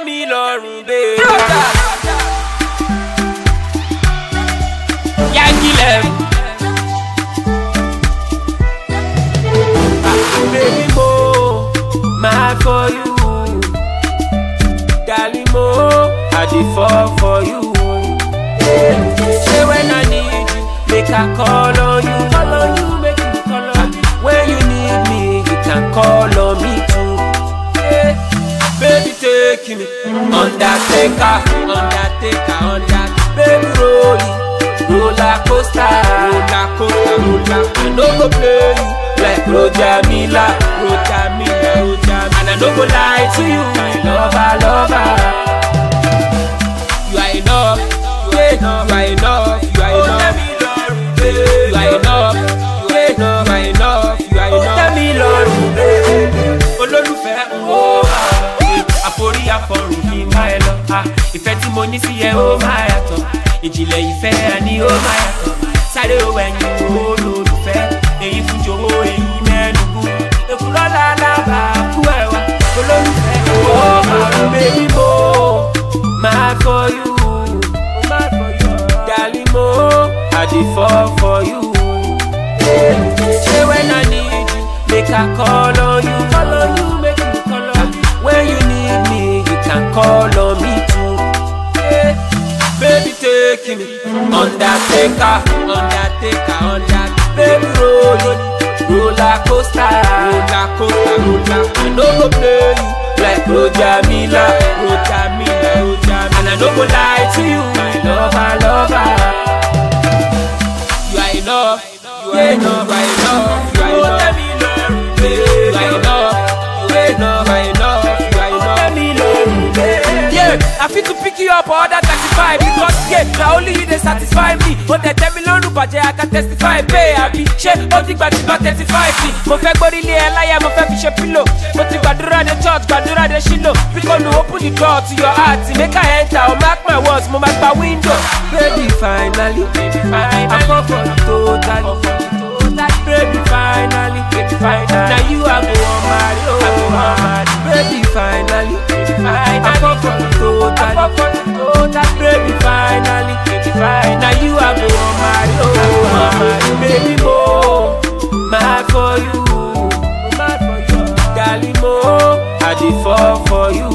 mi lọ́rùn baby. Yangilem. Baby mo, mad for you. Darling mo, I dey fall for you. Say when I need you, make I call on you. Call on you, make you call on me. When you need me, you can call on me too. Baby take me, undertaker, undertaker, undertaker. Baby rolling, roller coaster, roller coaster, roller. I no go play you like Roger Miller, Roger Miller, Roger Miller. And I no go lie to you, my lover, lover. You are enough, you are enough, you are enough, you are enough. You are enough, you are enough, you are enough, you are enough. Tell me Lord, olólùfẹ́ o, àforí àfọrùn kì í má ẹ lọ. Ìfẹ́ tí mo ní sí ẹ ó máa yàtọ̀, ìjìnlẹ̀ ìfẹ́ àní ó máa yàtọ̀. Sáré o ẹ̀yìn olólùfẹ́, èyí fún jòwó èyí mẹ́nugu. Èfúrọ́lá lábà kú ẹ̀wà, olólùfẹ́ o, baby mo, mad for you. Darling mo, I dey fall for you. Say when I need you, make I call on you. Call on you, make you call on me. When you need me, you can call on me too. Baby take me, undertaker, undertaker, undertaker. Baby rolling, roller coaster, roller coaster, roller. I no go play you like Roger Miller, Roger Miller, Roger Miller. And I no go lie to you, my lover, lover. You are enough, you are enough, you are enough, you are enough. You are enough, you are enough, you are enough, you are enough. Yeah, I fit to pick you up or other 35 because yeah, now only you they satisfy me. But they tell me lọ́rùn bàjẹ́ I can testify. Pay àbí ṣé ó ti gbà tí bá 35 ni. Mo fẹ́ gbórí ilé ẹ láyà, mo fẹ́ fi ṣe pillow. Mo ti gbàdúrà dé church, gbàdúrà dé ṣílò. Because you open the door to your heart, make I enter or mark my words, mo máa gba window. Baby finally, I fall for you totally. Baby finally, now you are go on marry, oh marry. Baby finally, I fall for you totally. Baby finally, now you are go on marry, oh marry. Baby mo, mad for you. Darling mo, I dey fall for you.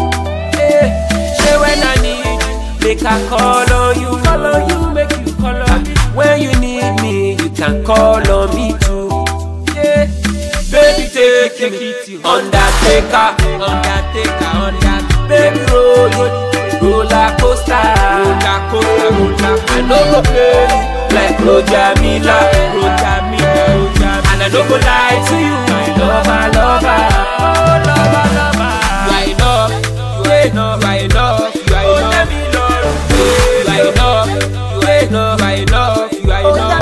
Say when I need you, make I call on you. Call on you, make you call on me. When you need me, you can call on me too. Yeah. Baby take me, undertaker, undertaker, undertaker. Baby rolling, roller coaster, roller coaster, roller. I no go play you like Roger Miller, Roger Miller, Roger Miller. And I no go lie to you, my lover, lover. Oh lover, lover. You are enough, you are enough, you are enough, you are enough. You are enough, you are enough, you are enough, you are enough.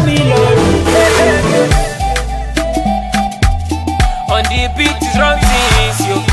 On the beat is wrong things, you